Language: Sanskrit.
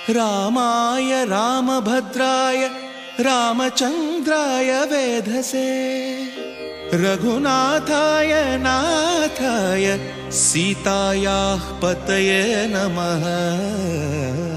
रामाय रामभद्राय रामचन्द्राय वेधसे रघुनाथाय नाथाय सीतायाः पतये नमः।